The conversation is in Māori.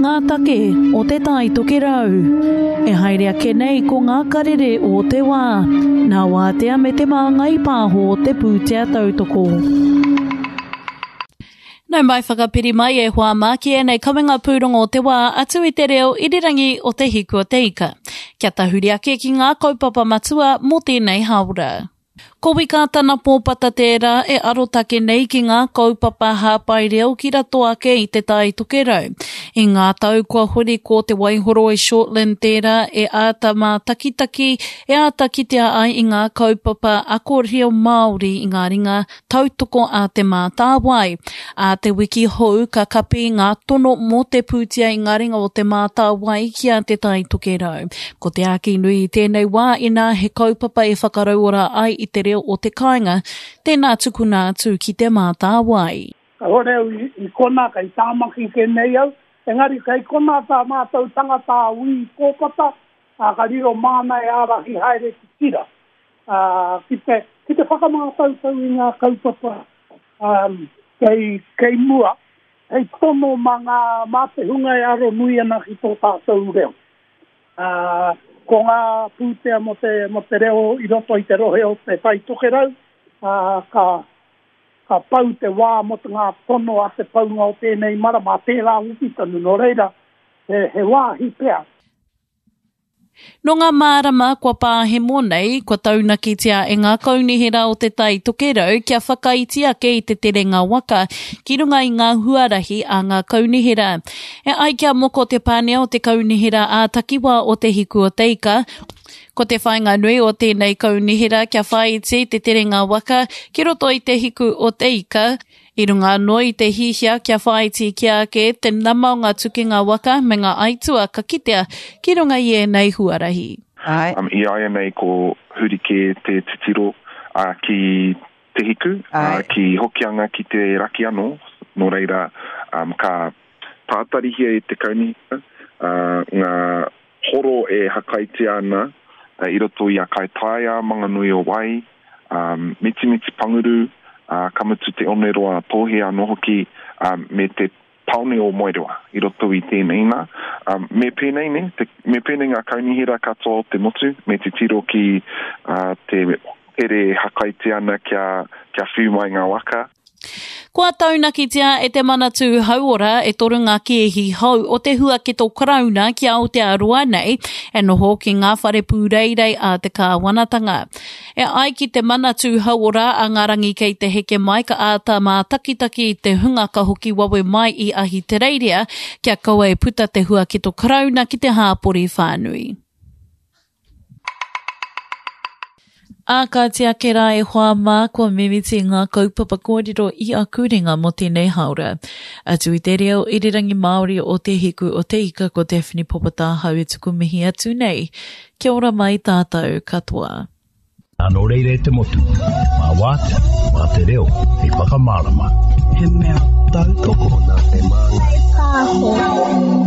ngā take o te tai toke rau. E haere ake nei ko ngā karere o te wā. Nā wātea me te māngai pāho o te pūtea tautoko. Nau mai whakapiri mai e hoa māki e nei kawenga pūrongo o te wā atu i te reo irirangi o te hiku o te ika. Kia tahuri ake ki ngā kaupapa matua mō tēnei haura. Ko wika tana pōpata tērā e arotake nei ki ngā kaupapa hāpai reo ki rato ake i te tai toke rau. I ngā tau kua huri ko te Waihoro i Shortland tērā e āta mā takitaki e āta ki te ai i ngā kaupapa ako reo Māori i ngā ringa tautoko a te mā tāwai. A te wiki hou ka kapi ngā tono mō te pūtia i ngā ringa o te mā tāwai ki a te tai toke rau. Ko te āki nui i tēnei wā ina he kaupapa e whakarauora ai i te reo o te kāinga, tēnā tukuna atu ki te mā tāwai. Ka horeu i kona kai tāmaki ke nei au, engari kai kona tā mātou tangata ui pōpata, ka riro māna e ārahi haere ki tira. Ki te whakamātau tau i ngā kaupapa kei mua, hei tono mā te hunga e aro nui ana ki tō tātou reo. Ko ngā pūtea mo te reo i roto i te rohe o te tai toke rau, ka pau te wā mo te ngā tono a te paunga o tēnei marama tērā upi tanu no reira, he wā hi pēr. No ngā mārama kua pāhe mō nei, kua taunakitia e ngā kaunihera o te tai toke rau kia whakaiti ake i te terenga waka ki runga i ngā huarahi a ngā kaunihera. E ai kia moko te pānea o te kaunihera a takiwa o te hiku o te ika, ko te whainga nui o tēnei kaunihera kia whaiti te terenga waka ki roto i te hiku o te ika, i runga no i te hihia kia whaiti kia ake te nama o ngā tukinga waka me ngā aitua ka kitea ki runga i e nei huarahi. I aia nei ko hurike te titiro ki te hiku, ki hokianga ki te raki anō, no reira ka pātarihia e te kaunihia, ngā horo e hakaiti ana, i roto i a kai taia manganui o wai, miti panguru, kamutu te oneroa tōhe anō hoki me te paune o moeroa i roto i tēnei nā. Me pēnei ngā kaunihera katoa te motu, me te tiro ki te ere hakaiti ana kia whiumai ngā waka. Kua taunakitia e te manatu hauora e toru ngā kiehi hau o te hua ki tō karauna ki Aotearoa nei e noho ki ngā whare pūreirei a te kāwanatanga. E ai ki te manatu hauora a ngā rangi kei te heke mai ka āta mā takitaki i te hunga ka hoki wawe mai i ahi te reiria kia kaua e puta te hua ki tō karauna ki te hāpori whānui. Ākatia ke rā e hoa mā kua mimiti ngā kaupapa kōrero i a kuringa mo tēnei haura. Atu i te reo irirangi Māori o te hiku o te ika ko Daphne Popatahau e tuku mihi atu nei. Kia ora mai tātou katoa. Anō reire te motu, mā wāte, mā te reo, he whakamārama. He mea tautoko nā te māngai pāho.